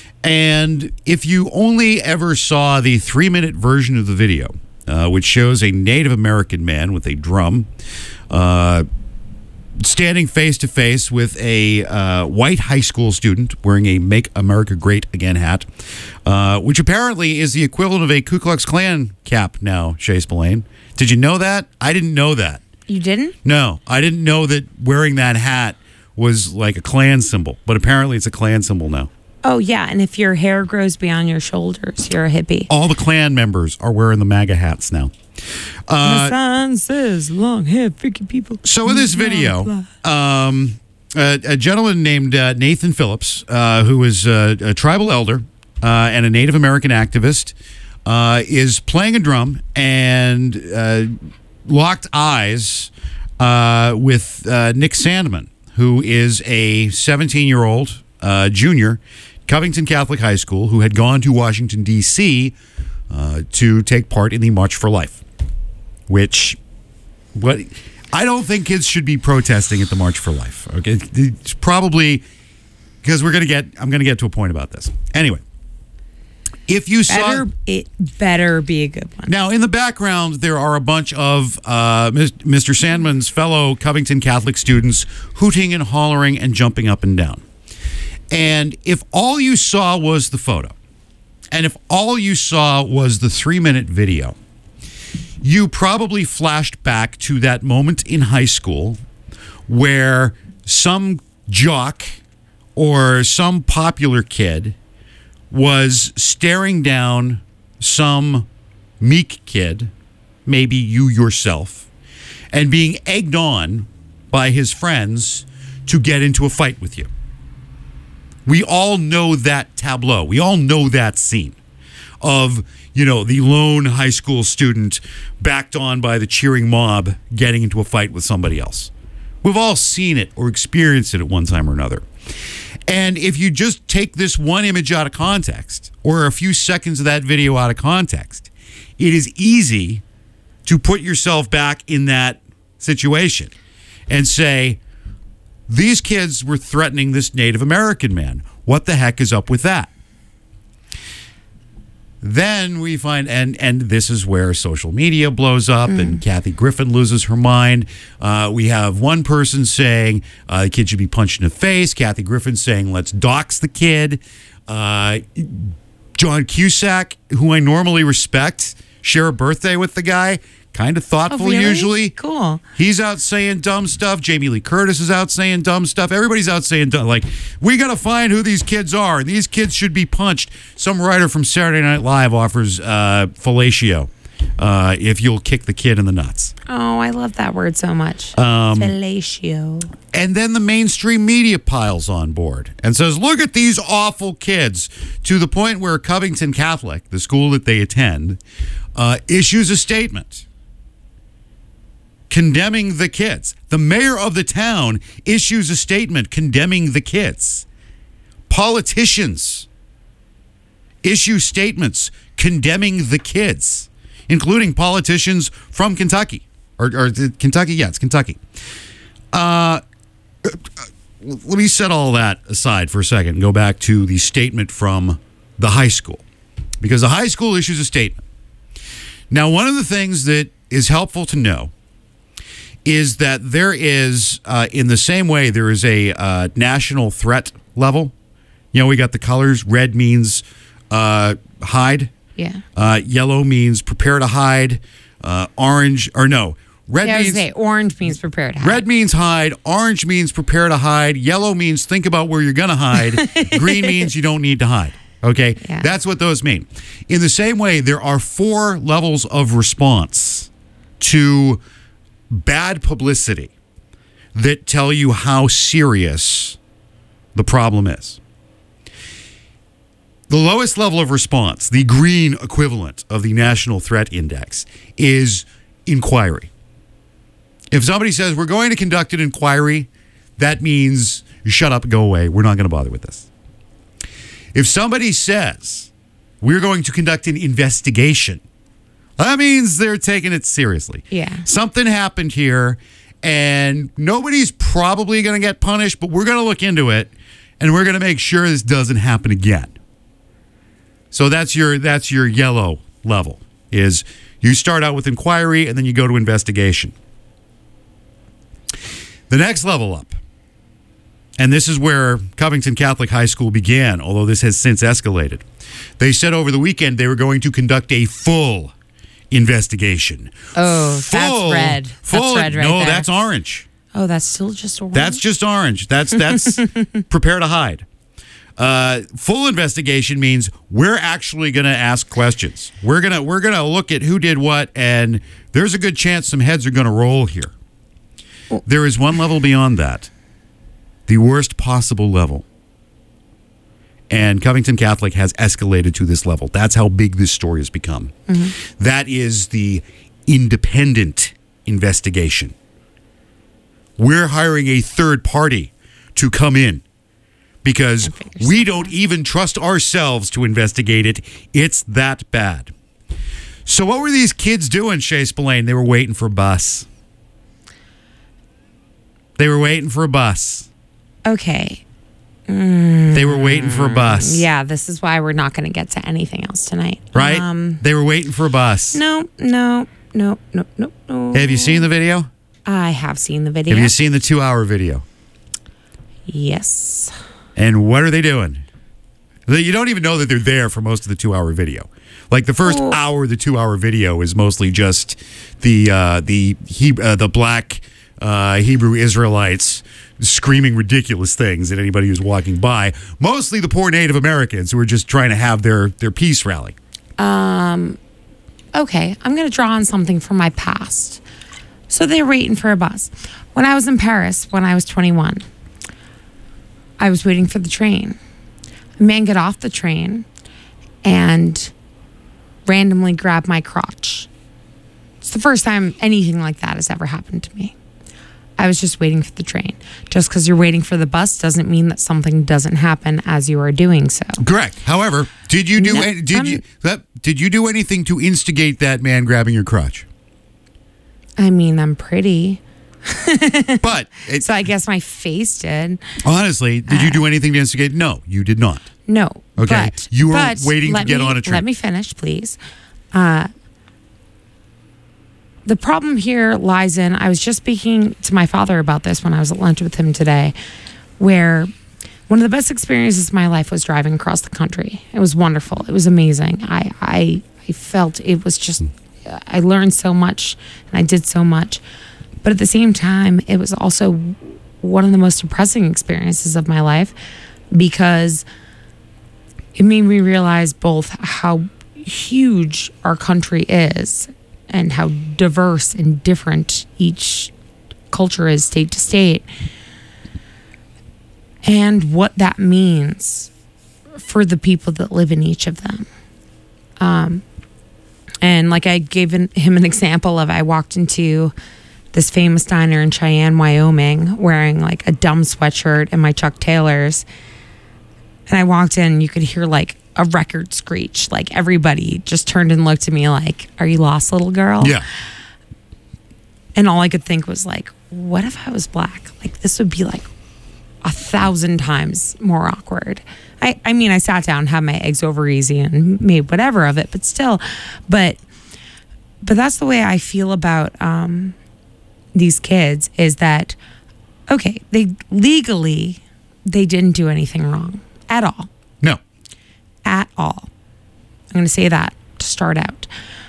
And if you only ever saw the three-minute version of the video, uh, which shows a Native American man with a drum uh, standing face-to-face with a uh, white high school student wearing a Make America Great Again hat, uh, which apparently is the equivalent of a Ku Klux Klan cap now, Shay Spillane. Did you know that? I didn't know that. You didn't? No, I didn't know that wearing that hat was like a Klan symbol, but apparently it's a Klan symbol now. Oh, yeah, and if your hair grows beyond your shoulders, you're a hippie. All the Klan members are wearing the MAGA hats now. Uh, the sign says long-haired freaky people. So in this video, um, a, a gentleman named uh, Nathan Phillips, uh, who is a, a tribal elder uh, and a Native American activist, uh, is playing a drum and uh, locked eyes uh, with uh, Nick Sandman, who is a seventeen-year-old uh, junior, Covington Catholic High School, who had gone to Washington, D C uh, to take part in the March for Life, which what I don't think kids should be protesting at the March for Life. Okay, it's probably because we're gonna get. I'm gonna get to a point about this anyway. If you better, saw, it better be a good one. Now, in the background, there are a bunch of uh, Mister Sandman's fellow Covington Catholic students hooting and hollering and jumping up and down. And if all you saw was the photo, and if all you saw was the three-minute video, you probably flashed back to that moment in high school where some jock or some popular kid was staring down some meek kid, maybe you yourself, and being egged on by his friends to get into a fight with you. We all know that tableau. We all know that scene of, you know, the lone high school student backed on by the cheering mob getting into a fight with somebody else. We've all seen it or experienced it at one time or another. And if you just take this one image out of context or a few seconds of that video out of context, it is easy to put yourself back in that situation and say, these kids were threatening this Native American man. What the heck is up with that? Then we find, and and this is where social media blows up mm. and Kathy Griffin loses her mind. Uh, we have one person saying uh, the kid should be punched in the face. Kathy Griffin saying, let's dox the kid. Uh, John Cusack, who I normally respect, share a birthday with the guy. Kind of thoughtful, oh, really? usually. Cool. He's out saying dumb stuff. Jamie Lee Curtis is out saying dumb stuff. Everybody's out saying dumb. Like, we got to find who these kids are. These kids should be punched. Some writer from Saturday Night Live offers uh, fellatio uh, if you'll kick the kid in the nuts. Oh, I love that word so much. Um, fellatio. And then the mainstream media piles on board and says, look at these awful kids, to the point where Covington Catholic, the school that they attend, uh, issues a statement condemning the kids. The mayor of the town issues a statement condemning the kids. Politicians issue statements condemning the kids, including politicians from Kentucky. Or, or Kentucky, yeah, it's Kentucky. Uh, let me set all that aside for a second and go back to the statement from the high school. Because the high school issues a statement. Now, one of the things that is helpful to know is that there is, uh, in the same way, there is a uh, national threat level. You know, we got the colors. Red means uh, hide. Yeah. Uh, yellow means prepare to hide. Uh, orange, or no, red yeah, means... I was say, orange means prepare to hide. Red means hide. Orange means prepare to hide. Yellow means think about where you're going to hide. Green means you don't need to hide. Okay? Yeah. That's what those mean. In the same way, there are four levels of response to bad publicity that tell you how serious the problem is. The lowest level of response, the green equivalent of the National Threat Index, is inquiry. If somebody says, we're going to conduct an inquiry, that means shut up and go away. We're not going to bother with this. If somebody says, we're going to conduct an investigation, that means they're taking it seriously. Yeah. Something happened here, and nobody's probably going to get punished, but we're going to look into it, and we're going to make sure this doesn't happen again. So that's your that's your yellow level, is you start out with inquiry, and then you go to investigation. The next level up, and this is where Covington Catholic High School began, although this has since escalated. They said over the weekend they were going to conduct a full investigation. Oh, full, that's red. Full, that's red right no, there. that's orange. Oh, that's still just orange? That's just orange. That's that's prepare to hide. Uh, full investigation means we're actually going to ask questions. We're gonna we're gonna look at who did what, and there's a good chance some heads are going to roll here. There is one level beyond that, the worst possible level. And Covington Catholic has escalated to this level. That's how big this story has become. Mm-hmm. That is the independent investigation. We're hiring a third party to come in because we don't even trust ourselves to investigate it. It's that bad. So what were these kids doing, Shay Spillane? They were waiting for a bus. They were waiting for a bus. Okay. Mm, they were waiting for a bus. Yeah, this is why we're not going to get to anything else tonight. Right? Um, they were waiting for a bus. No, no, no, no, no, no. Have you seen the video? I have seen the video. Have you seen the two-hour video? Yes. And what are they doing? You don't even know that they're there for most of the two-hour video. Like the first oh. hour of the two-hour video is mostly just the uh, the he, uh, the black uh, Hebrew Israelites screaming ridiculous things at anybody who's walking by. Mostly the poor Native Americans who are just trying to have their, their peace rally. Um, okay, I'm going to draw on something from my past. So they're waiting for a bus. When I was in Paris, when I was twenty-one, I was waiting for the train. A man got off the train and randomly grabbed my crotch. It's the first time anything like that has ever happened to me. I was just waiting for the train. Just because you're waiting for the bus doesn't mean that something doesn't happen as you are doing so. Correct. However, did you do No, any, did um, you that, did you do anything to instigate that man grabbing your crotch? I mean, I'm pretty. But it, So I guess my face did. honestly, did you do anything to instigate? No, you did not. No. Okay. But, You were but waiting to let get me- on a train. Let me finish, please. Uh, the problem here lies in, I was just speaking to my father about this when I was at lunch with him today, where one of the best experiences of my life was driving across the country. It was wonderful. It was amazing. I, I, I felt it was just, I learned so much and I did so much. But at the same time, it was also one of the most depressing experiences of my life because it made me realize both how huge our country is and how diverse and different each culture is state to state, and what that means for the people that live in each of them. Um, and like I gave an, him an example of, I walked into this famous diner in Cheyenne, Wyoming, wearing like a dumb sweatshirt and my Chuck Taylors. And I walked in, you could hear like a record screech. Like everybody just turned and looked at me like, "Are you lost, little girl?" Yeah. And all I could think was like, what if I was black? Like this would be like a thousand times more awkward. I, I mean, I sat down, had my eggs over easy and made whatever of it, but still, but, but that's the way I feel about, um, these kids is that, okay, they legally, they didn't do anything wrong at all. No. At all. I'm going to say that to start out.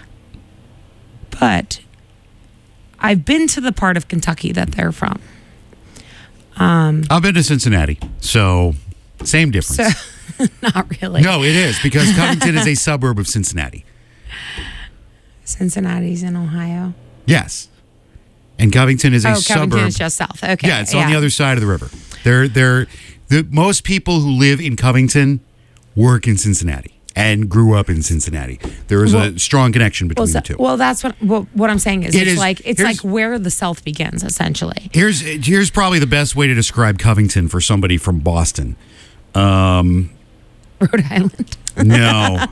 But I've been to the part of Kentucky that they're from. Um, I've been to Cincinnati, so same difference. So, not really. No, it is, because Covington is a suburb of Cincinnati. Cincinnati's in Ohio. Yes. And Covington is a oh, suburb. Covington is just south. Okay. Yeah, it's on the other side of the river. They're they're The most people who live in Covington work in Cincinnati and grew up in Cincinnati. There is Well- a strong connection between Well, the so- two. well, that's what, what what I'm saying is It it's is- like it's here's- like where the South begins, essentially. Here's here's probably the best way to describe Covington for somebody from Boston. Um, Rhode Island. no,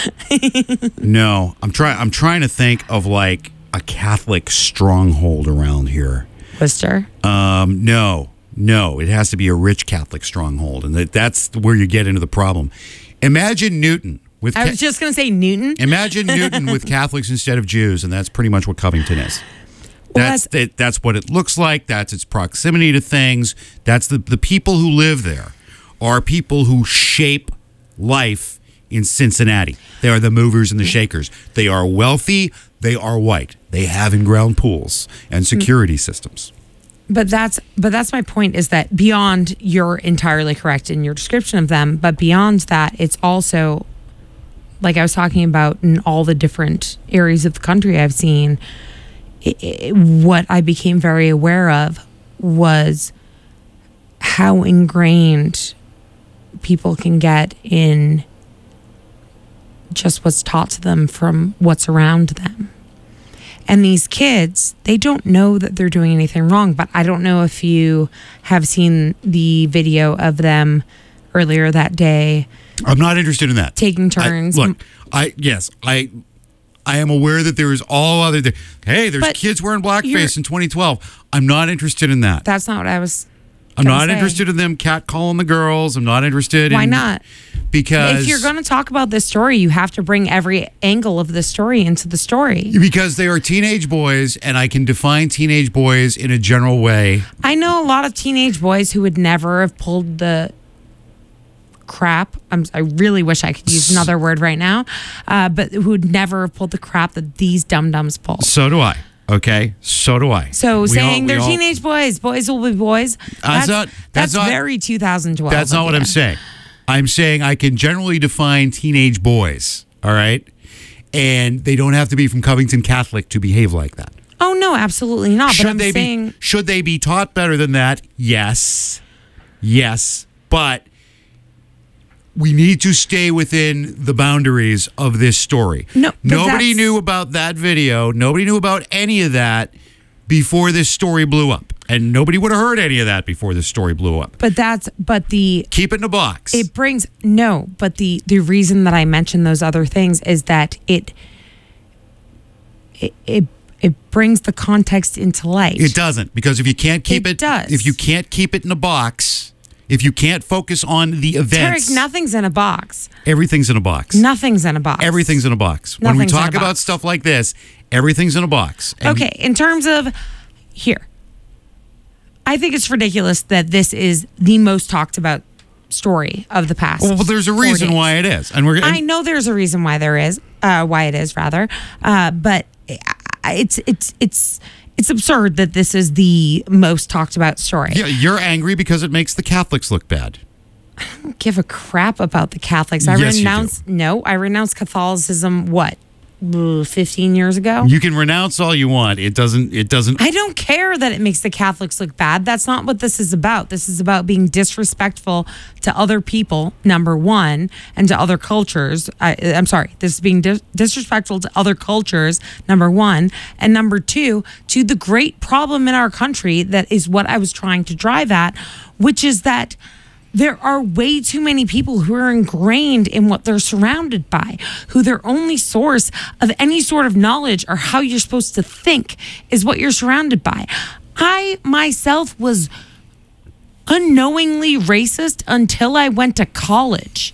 no. I'm trying. I'm trying to think of like a Catholic stronghold around here. Worcester. Um, no, no. It has to be a rich Catholic stronghold, and that, that's where you get into the problem. Imagine Newton with. I Ca- was just going to say Newton. Imagine Newton with Catholics instead of Jews, and that's pretty much what Covington is. Well, That's that, that's what it looks like. That's its proximity to things. That's the the people who live there are people who shape life in Cincinnati. They are the movers and the shakers. They are wealthy. They are white. They have in-ground pools and security systems. But that's but that's my point is that beyond you're entirely correct in your description of them, but beyond that, it's also like I was talking about in all the different areas of the country I've seen. It, it, what I became very aware of was how ingrained people can get in just what's taught to them from what's around them. And these kids, they don't know that they're doing anything wrong, but I don't know if you have seen the video of them earlier that day I'm not interested in that. taking I- turns. look, I yes, I I am aware that there is all other. Th- hey, there's But kids wearing you're- blackface in twenty twelve. I'm not interested in that. That's not what I was I'm gonna not say. interested in them catcalling the girls. I'm not interested. Why in, not? Because If you're going to talk about this story, you have to bring every angle of the story into the story. Because they are teenage boys, and I can define teenage boys in a general way. I know a lot of teenage boys who would never have pulled the crap. I'm, I really wish I could use another word right now, uh, but who would never have pulled the crap that these dum dums pull. So do I. Okay, so do I. So We saying all- we they're all- teenage boys, boys will be boys. That's not- that's that's, not- very two thousand twelve. That's not of what you. I'm saying. I'm saying I can generally define teenage boys. All right, and they don't have to be from Covington Catholic to behave like that. Oh no, absolutely not. Should but I'm they saying be? Should they be taught better than that? Yes, yes, but we need to stay within the boundaries of this story. No, but nobody that's- knew about that video. Nobody knew about any of that before this story blew up, and nobody would have heard any of that before this story blew up. but that's but the Keep it in a box. it brings no, but the the reason that I mentioned those other things is that it it it, it brings the context into light. It doesn't, because if you can't keep it, It does. if you can't keep it in a box, if you can't focus on the events, Tarek, nothing's in a box. everything's in a box. Nothing's in a box. Everything's in a box. When we Nothing's in talk a about box. stuff like this, everything's in a box. And Okay, in terms of here, I think it's ridiculous that this is the most talked about story of the past. Well, there's a four reason days. why it is, and we're. And I know there's a reason why there is, uh, why it is rather, uh, but it's it's it's it's absurd that this is the most talked about story. Yeah, you're angry because it makes the Catholics look bad. I don't give a crap about the Catholics. I Yes, you do. renounced no, I renounced Catholicism. What, ugh, fifteen years ago? You can renounce all you want. It doesn't. It doesn't. I don't care that it makes the Catholics look bad. That's not what this is about. This is about being disrespectful to other people, number one, and to other cultures. I, I'm sorry, this is being dis- disrespectful to other cultures, number one. And number two, to the great problem in our country that is what I was trying to drive at, which is that there are way too many people who are ingrained in what they're surrounded by, who their only source of any sort of knowledge or how you're supposed to think is what you're surrounded by. I myself was unknowingly racist until I went to college.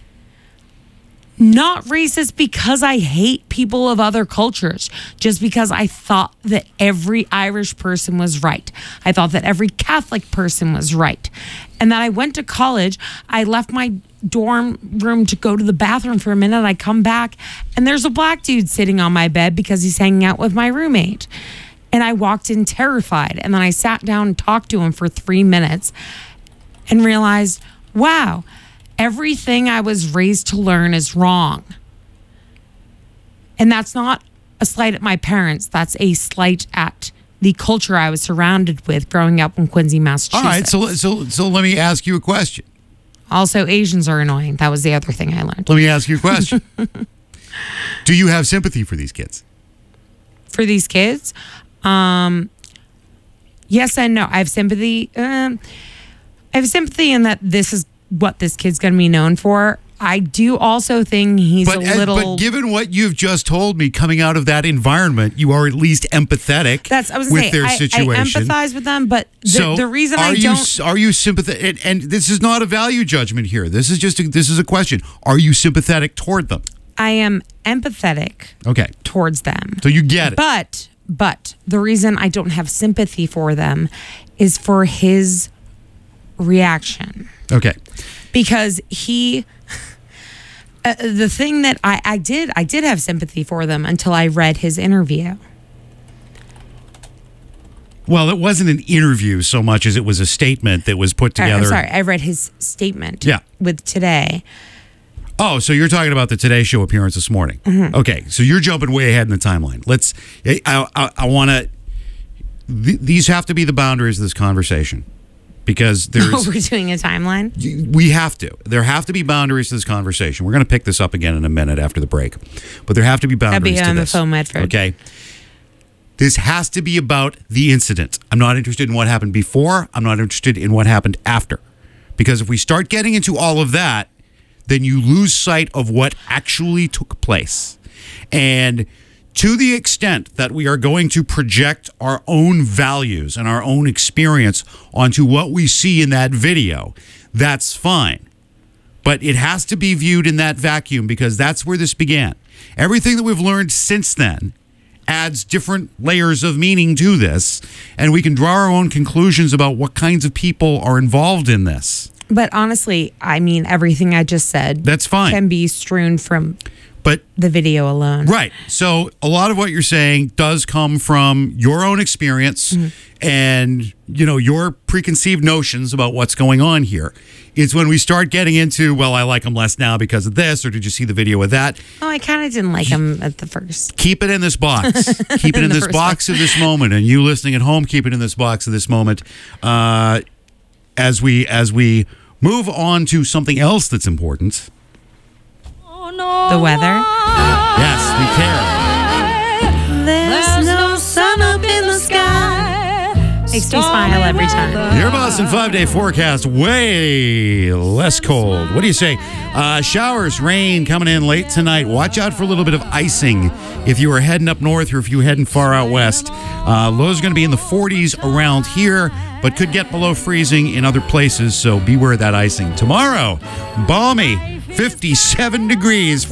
Not racist because I hate people of other cultures, just because I thought that every Irish person was right. I thought that every Catholic person was right. And then I went to college. I left my dorm room to go to the bathroom for a minute. I come back and there's a black dude sitting on my bed because he's hanging out with my roommate. And I walked in terrified. And then I sat down and talked to him for three minutes and realized, wow, everything I was raised to learn is wrong. And that's not a slight at my parents. That's a slight at the culture I was surrounded with growing up in Quincy, Massachusetts. All right, so so so let me ask you a question. Also, Asians are annoying. That was the other thing I learned. Let me ask you a question. Do you have sympathy for these kids? For these kids, um, yes and no. I have sympathy. Um, I have sympathy in that this is what this kid's going to be known for. I do also think he's but, a little. But given what you've just told me, coming out of that environment, you are at least empathetic. That's I was with say, their I, situation. I empathize with them, but the, so the reason are I you, don't are you sympathetic? And, and this is not a value judgment here. This is just a, this is a question. Are you sympathetic toward them? I am empathetic. Okay. Towards them. So you get it. But but the reason I don't have sympathy for them is for his reaction. Okay. Because he. Uh, the thing that I, I did, I did have sympathy for them until I read his interview. Well, it wasn't an interview so much as it was a statement that was put together. I'm sorry, I read his statement yeah. with Today. Oh, so you're talking about the Today Show appearance this morning. Mm-hmm. Okay, so you're jumping way ahead in the timeline. Let's, I, I, I want to, th- these have to be the boundaries of this conversation. Because there's... We're doing a timeline? We have to. There have to be boundaries to this conversation. We're going to pick this up again in a minute after the break. But there have to be boundaries That'd be to on this. the phone, Medford. Okay? This has to be about the incident. I'm not interested in what happened before. I'm not interested in what happened after. Because if we start getting into all of that, then you lose sight of what actually took place. And... to the extent that we are going to project our own values and our own experience onto what we see in that video, that's fine. But it has to be viewed in that vacuum because that's where this began. Everything that we've learned since then adds different layers of meaning to this, and we can draw our own conclusions about what kinds of people are involved in this. But honestly, I mean, everything I just said that's fine. Can be strewn from... But the video alone. Right. So a lot of what you're saying does come from your own experience mm-hmm. and, you know, your preconceived notions about what's going on here. It's when we start getting into, well, I like him less now because of this, or did you see the video of that? Oh, I kind of didn't like him at the first. Keep it in this box. Keep it in, in this box one. Of this moment. And you listening at home, keep it in this box of this moment. Uh, as we as we move on to something else that's important. The weather. Yes, we care. There's no sun up in the sky. Makes me smile every time. Your Boston five-day forecast, way less cold. What do you say? Uh, showers, rain coming in late tonight. Watch out for a little bit of icing if you are heading up north or if you're heading far out west. Uh, lows are going to be in the forties around here, but could get below freezing in other places, so beware of that icing. Tomorrow, balmy, fifty-seven degrees.